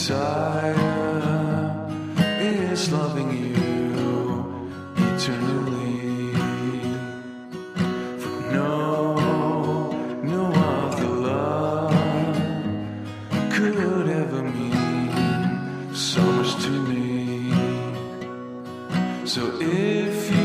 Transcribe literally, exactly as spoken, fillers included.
desire is loving you eternally. For no, no other love could ever mean so much to me. So if you